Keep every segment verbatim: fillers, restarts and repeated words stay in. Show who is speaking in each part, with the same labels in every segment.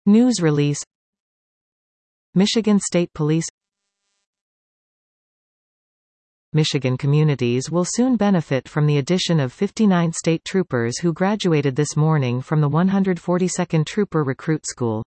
Speaker 1: News release. Michigan State Police. Michigan communities will soon benefit from the addition of fifty-nine state troopers who graduated this morning from the one hundred forty-second Trooper Recruit School.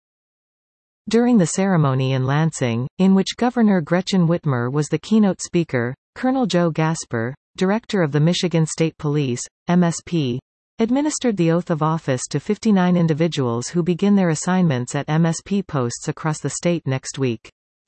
Speaker 1: During the ceremony in Lansing, in which Governor Gretchen Whitmer was the keynote speaker, Colonel Joe Gasper, director of the Michigan State Police, M S P, administered the oath of office to fifty-nine individuals who begin their assignments at M S P posts across the state next week.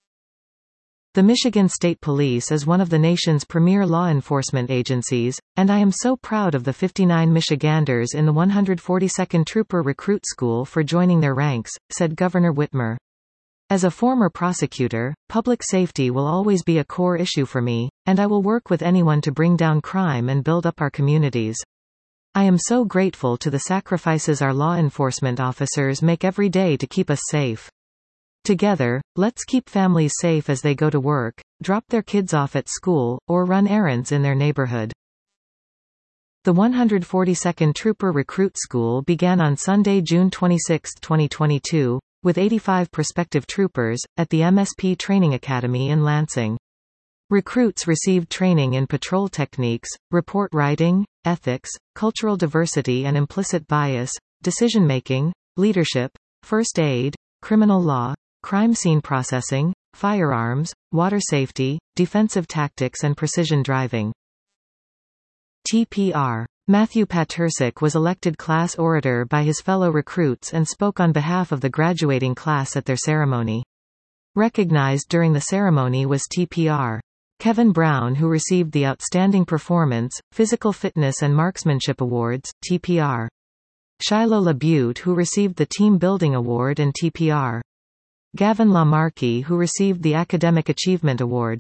Speaker 1: The Michigan State Police is one of the nation's premier law enforcement agencies, and I am so proud of the fifty-nine Michiganders in the one hundred forty-second Trooper Recruit School for joining their ranks, said Governor Whitmer. As a former prosecutor, public safety will always be a core issue for me, and I will work with anyone to bring down crime and build up our communities. I am so grateful to the sacrifices our law enforcement officers make every day to keep us safe. Together, let's keep families safe as they go to work, drop their kids off at school, or run errands in their neighborhood. The one hundred forty-second Trooper Recruit School began on Sunday, June twenty-sixth, twenty twenty-two, with eighty-five prospective troopers, at the M S P Training Academy in Lansing. Recruits received training in patrol techniques, report writing, ethics, cultural diversity and implicit bias, decision-making, leadership, first aid, criminal law, crime scene processing, firearms, water safety, defensive tactics and precision driving. T P R. Matthew Patersick was elected class orator by his fellow recruits and spoke on behalf of the graduating class at their ceremony. Recognized during the ceremony was T P R. Kevin Brown, who received the Outstanding Performance, Physical Fitness and Marksmanship Awards, T P R. Shiloh LaBute, who received the Team Building Award, and T P R. Gavin Lamarckey, who received the Academic Achievement Award.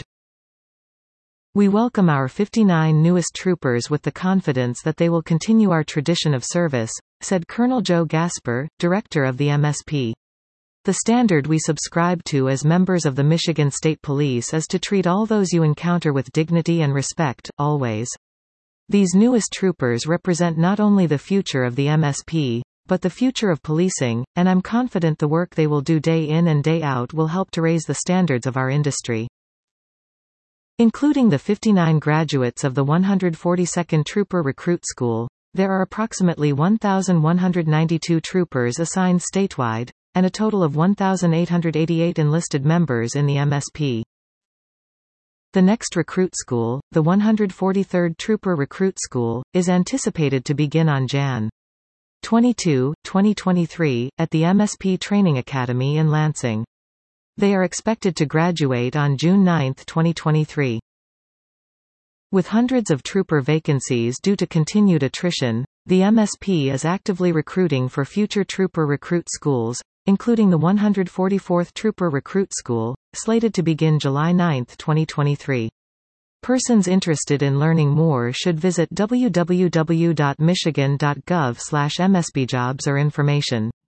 Speaker 1: We welcome our fifty-nine newest troopers with the confidence that they will continue our tradition of service, said Colonel Joe Gasper, director of the M S P. The standard we subscribe to as members of the Michigan State Police is to treat all those you encounter with dignity and respect, always. These newest troopers represent not only the future of the M S P, but the future of policing, and I'm confident the work they will do day in and day out will help to raise the standards of our industry. Including the fifty-nine graduates of the one hundred forty-second Trooper Recruit School, there are approximately one thousand one hundred ninety-two troopers assigned statewide, and a total of one thousand eight hundred eighty-eight enlisted members in the M S P. The next recruit school, the one hundred forty-third Trooper Recruit School, is anticipated to begin on January twenty-second, twenty twenty-three, at the M S P Training Academy in Lansing. They are expected to graduate on June ninth, twenty twenty-three. With hundreds of trooper vacancies due to continued attrition, the M S P is actively recruiting for future trooper recruit schools, including the one hundred forty-fourth Trooper Recruit School, slated to begin July ninth, twenty twenty-three. Persons interested in learning more should visit w w w dot michigan dot gov slash m s p jobs or information.